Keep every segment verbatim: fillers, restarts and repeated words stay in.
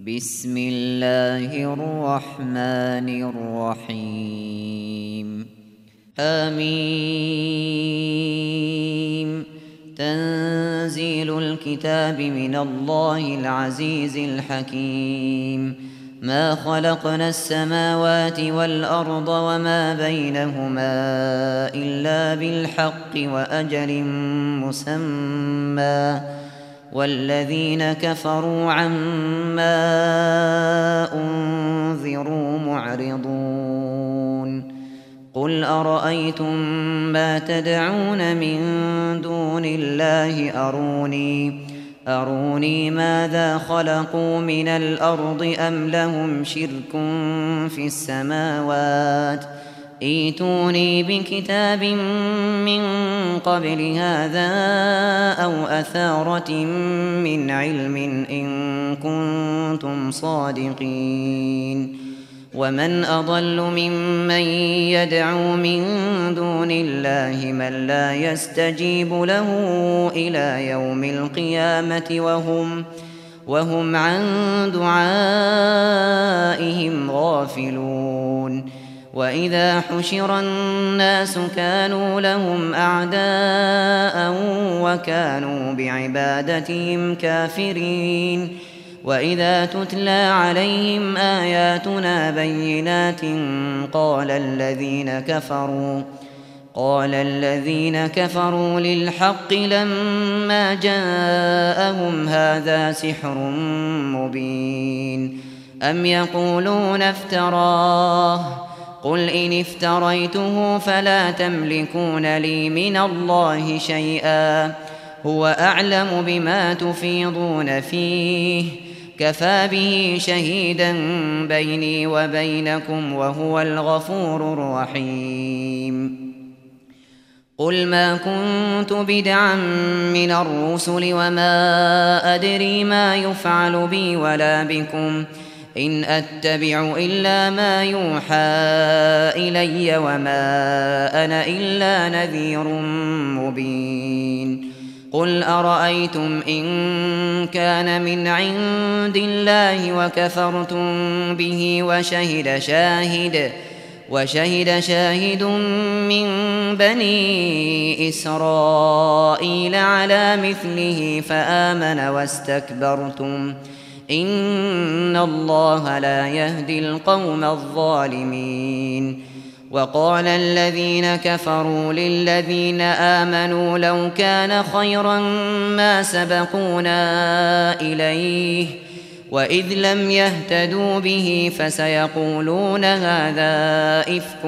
بسم الله الرحمن الرحيم آمين. تنزيل الكتاب من الله العزيز الحكيم. ما خلقنا السماوات والأرض وما بينهما إلا بالحق وأجل مسمى والذين كفروا عما أنذروا معرضون. قل أرأيتم ما تدعون من دون الله أروني أروني ماذا خلقوا من الأرض أم لهم شرك في السماوات ائتوني بكتاب من قبل هذا أو أثارة من علم إن كنتم صادقين. ومن أضل ممن يدعو من دون الله من لا يستجيب له إلى يوم القيامة وهم, وهم عن دعائهم غافلون. وإذا حشر الناس كانوا لهم أعداء وكانوا بعبادتهم كافرين. وإذا تتلى عليهم آياتنا بينات قال الذين كفروا قال الذين كفروا للحق لما جاءهم هذا سحر مبين. أم يقولون افتراه قل إن افتريته فلا تملكون لي من الله شيئا هو أعلم بما تفيضون فيه كفى به شهيدا بيني وبينكم وهو الغفور الرحيم. قل ما كنت بدعا من الرسل وما أدري ما يفعل بي ولا بكم إن أتبع إلا ما يوحى إلي وما أنا إلا نذير مبين. قل أرأيتم إن كان من عند الله وكفرتم به وشهد شاهد وشهد شاهد من بني إسرائيل على مثله فآمن واستكبرتم إن الله لا يهدي القوم الظالمين. وقال الذين كفروا للذين آمنوا لو كان خيرا ما سبقونا إليه وإذ لم يهتدوا به فسيقولون هذا إفك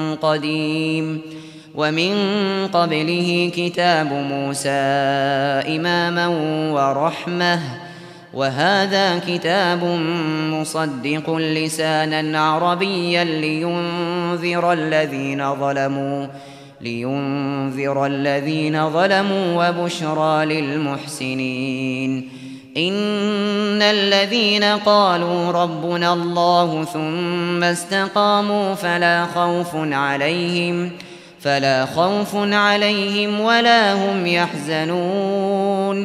قديم. ومن قبله كتاب موسى إماما ورحمة وهذا كتاب مصدق لسانا عربيا لينذر الذين ظلموا لينذر الذين ظلموا وبشرى للمحسنين. إن الذين قالوا ربنا الله ثم استقاموا فلا خوف عليهم فلا خوف عليهم ولا هم يحزنون.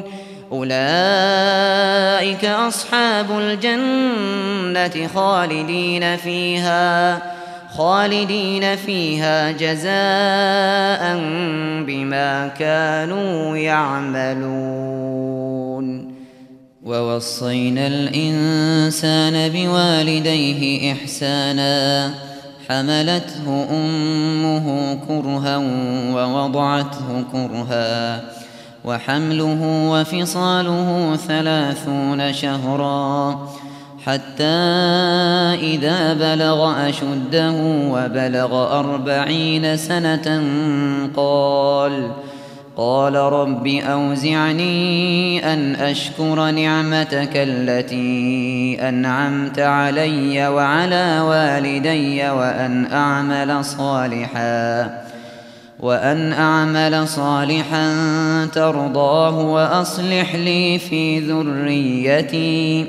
أولئك أصحاب الجنة خالدين فيها خالدين فيها جزاء بما كانوا يعملون. ووصينا الإنسان بوالديه إحسانا حملته أمه كرها ووضعته كرها وحمله وفصاله ثلاثون شهرا حتى إذا بلغ أشده وبلغ أربعين سنة قال قال رب أوزعني أن أشكر نعمتك التي أنعمت علي وعلى والدي وأن أعمل صالحا وأن أعمل صالحا ترضاه وأصلح لي في ذريتي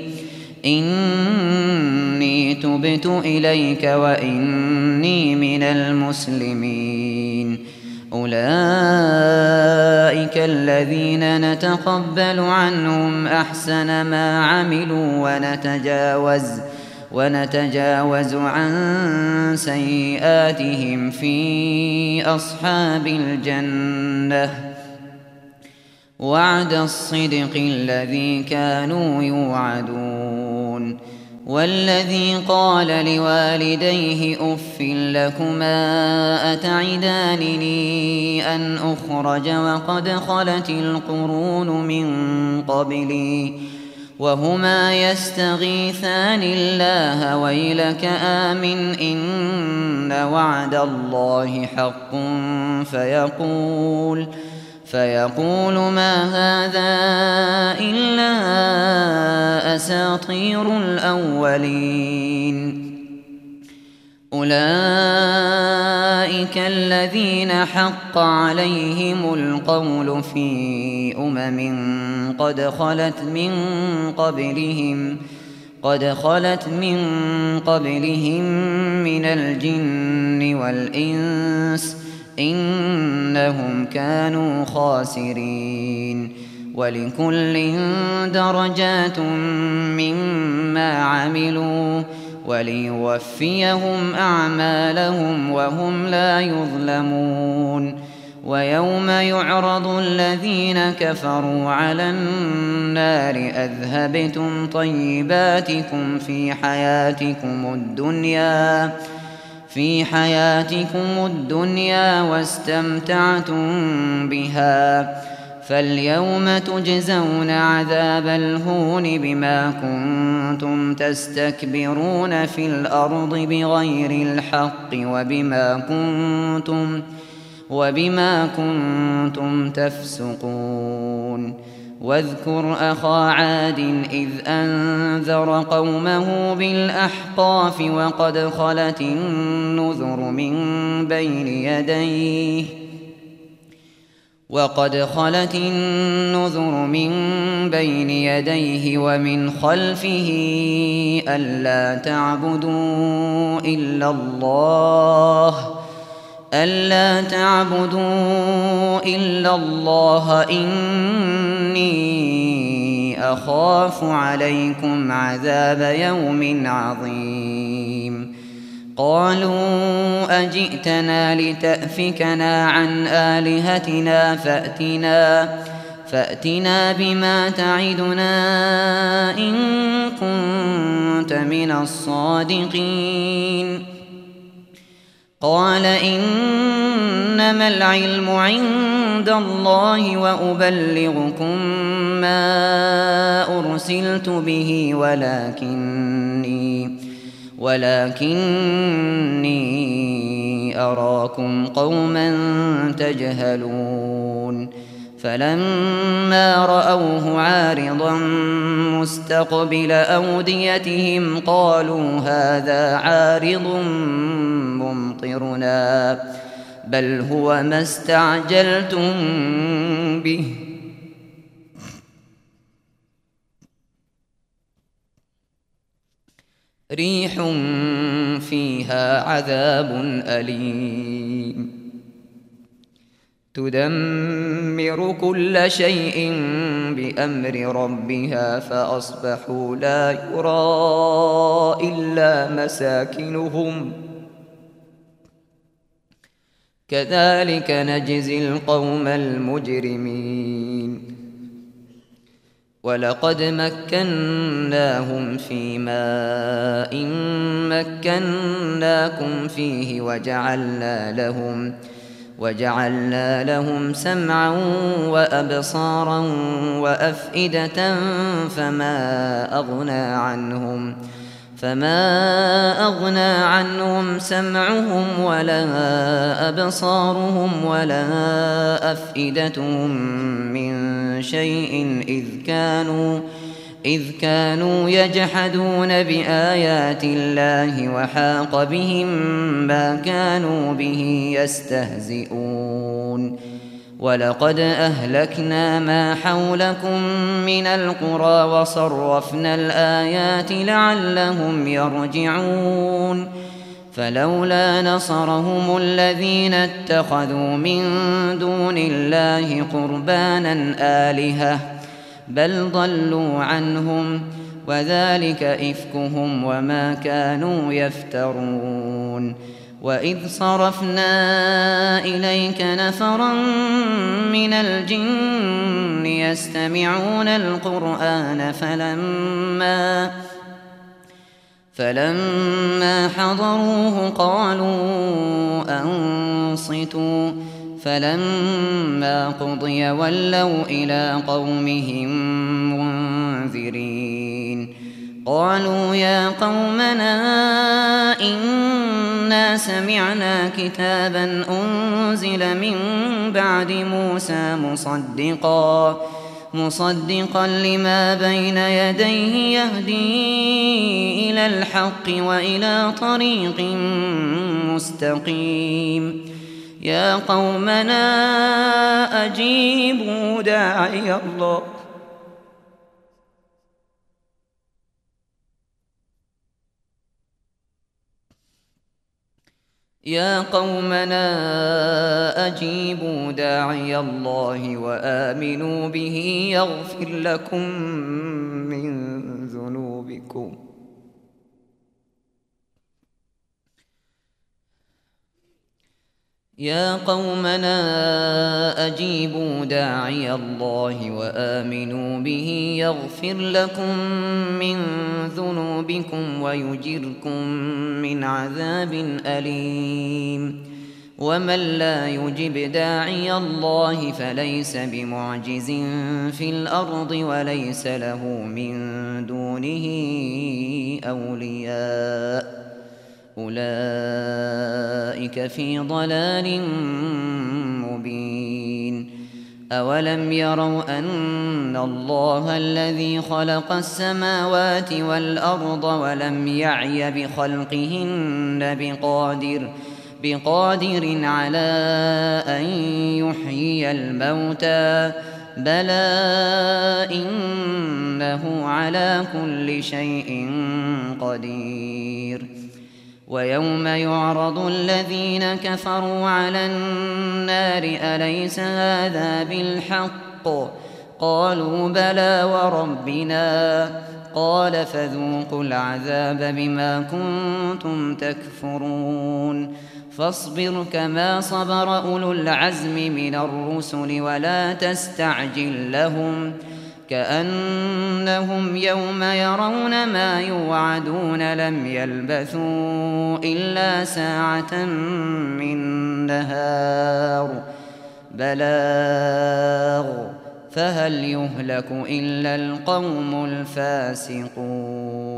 إني تبت إليك وإني من المسلمين. أولئك الذين نتقبل عنهم أحسن ما عملوا ونتجاوز ونتجاوز عن سيئاتهم في أصحاب الجنة وعد الصدق الذي كانوا يوعدون. والذي قال لوالديه أف لكما أتعدانني أن أخرج وقد خلت القرون من قبلي وهما يستغيثان الله ويلك آمن إن وعد الله حق فيقول فيقول ما هذا إلا أساطير الأولين. أولئك الذين حق عليهم القول في أمم قد خلت من قبلهم قد خلت من قبلهم من الجن والإنس إنهم كانوا خاسرين. ولكل درجات مما عملوا وليوفيهم أعمالهم وهم لا يظلمون. ويوم يعرض الذين كفروا على النار أذهبتم طيباتكم في حياتكم الدنيا في حياتكم الدنيا واستمتعتم بها فاليوم تجزون عذاب الهون بما كنتم تستكبرون في الأرض بغير الحق وبما كنتم وبما كنتم تفسقون. واذكر أخا عاد إذ أنذر قومه بالأحقاف وقد خلت النذر من بين يديه وقد خلت النذر من بين يديه ومن خلفه ألا تعبدوا إلا الله ألا تعبدوا إلا الله إني أخاف عليكم عذاب يوم عظيم. قالوا أجئتنا لتأفكنا عن آلهتنا فأتنا فأتنا بما تعدنا إن كنت من الصادقين. قال إنما العلم عند الله وأبلغكم ما أرسلت به ولكني ولكني أراكم قوما تجهلون. فلما رأوه عارضا مستقبل أوديتهم قالوا هذا عارض ممطرنا بل هو ما استعجلتم به ريح فيها عذاب أليم تدمر كل شيء بأمر ربها فأصبحوا لا يرى إلا مساكنهم كذلك نجزي القوم المجرمين. ولقد مكناهم في ماء مكناكم فيه وجعلنا لهم وجعلنا لهم سمعا وأبصارا وأفئدة فما أغنى عنهم فما أغنى عنهم سمعهم ولا أبصارهم ولا أفئدتهم من شيء إذ كانوا إذ كانوا يجحدون بآيات الله وحاق بهم ما كانوا به يستهزئون. ولقد أهلكنا ما حولكم من القرى وصرفنا الآيات لعلهم يرجعون. فلولا نصرهم الذين اتخذوا من دون الله قربانا آلهة بل ضلوا عنهم وذلك إفكهم وما كانوا يفترون. وإذ صرفنا إليك نفرا من الجن يستمعون القرآن فلما فلما حضروه قالوا أنصتوا فلما قضي ولوا إلى قومهم منذرين. قالوا يا قومنا إنا سمعنا كتابا أنزل من بعد موسى مصدقا مصدقا لما بين يديه يهدي إلى الحق وإلى طريق مستقيم. يا قومنا أجيبوا داعي الله يا قومنا أجيبوا داعي الله وآمنوا به يغفر لكم من ذنوبكم يا قومنا أجيبوا داعي الله وآمنوا به يغفر لكم من ذنوبكم ويجركم من عذاب أليم. ومن لا يجب داعي الله فليس بمعجز في الأرض وليس له من دونه أولياء أولئك في ضلال مبين. أولم يروا أن الله الذي خلق السماوات والأرض ولم يعي بخلقهن بقادر بقادر على أن يحيي الموتى بلى إنه على كل شيء قدير. ويوم يعرض الذين كفروا على النار أليس هذا بالحق قالوا بلى وربنا قال فذوقوا العذاب بما كنتم تكفرون. فاصبر كما صبر أولو العزم من الرسل ولا تستعجل لهم كأنهم يوم يرون ما يوعدون لم يلبثوا إلا ساعة من نهار بلاغ فهل يهلك إلا القوم الفاسقون.